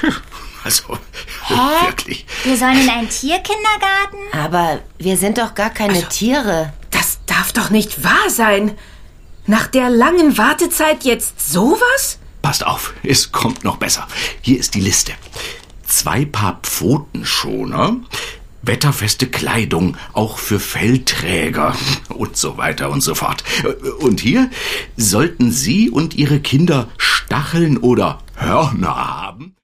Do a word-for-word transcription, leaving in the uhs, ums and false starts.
Also, Hä? wirklich. Wir sollen in einen Tierkindergarten? Aber wir sind doch gar keine Also, Tiere. Das darf doch nicht wahr sein. Nach der langen Wartezeit jetzt sowas? Passt auf, es kommt noch besser. Hier ist die Liste. Zwei Paar Pfotenschoner, wetterfeste Kleidung, auch für Fellträger und so weiter und so fort. Und hier, sollten Sie und Ihre Kinder Stacheln oder Hörner haben?